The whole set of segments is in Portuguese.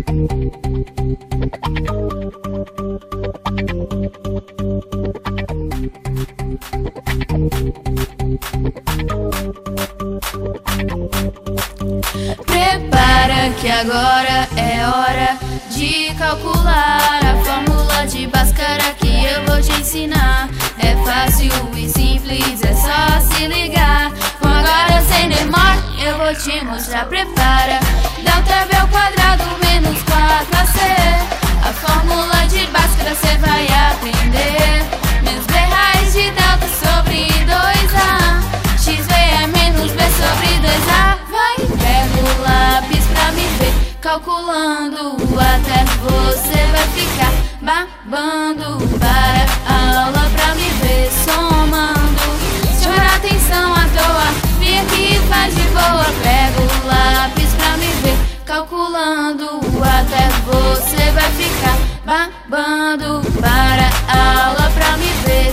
Prepara que agora é hora de calcular a fórmula de Bhaskara que eu vou te ensinar. É fácil e simples, é só se ligar. Com agora sem demora eu vou te mostrar. Prepara, delta ao quadrado menos 4ac. A fórmula de Bhaskara cê vai aprender. Menos b raiz de delta sobre 2a. xv é menos b sobre 2a. Vai, pega o lápis pra me ver calculando, até você vai ficar babando. Para a aula pra me ver somando. Chamar atenção à toa, vem aqui e faz de boa. Pega o lápis pra me ver calculando, até você vai ficar babando. Para a aula pra me ver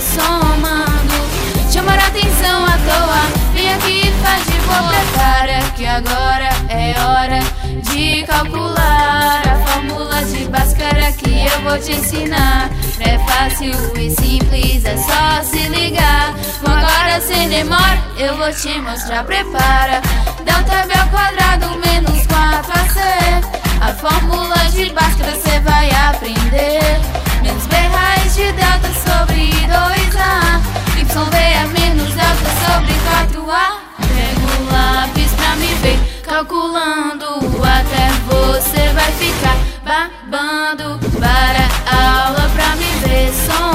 somando. Chamar atenção à toa, vem aqui e faz de boa. Prepara que agora é hora de calcular a fórmula de Bhaskara que eu vou te ensinar. É fácil e simples, é só se ligar. Com agora sem demora eu vou te mostrar. Prepara, delta b ao quadrado menos 4ac. A fórmula de Bhaskara cê vai aprender. Menos b raiz de delta sobre 2a. YV é menos delta sobre 4a. Pega o lápis pra me ver calculando, até você vai ficar babando. Para a aula pra me ver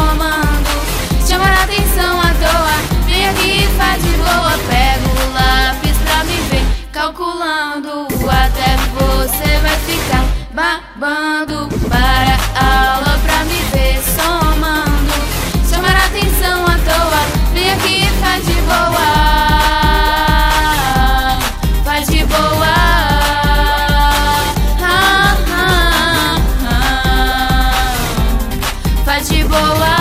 somando. Chamar atenção à toa, vem aqui e faz de boa. Pega o lápis pra me ver calculando, até você vai ficar babando. Para a aula pra me ver somando. Chamar atenção à toa, vem aqui e faz de boa. Faz de boa. Faz de boa.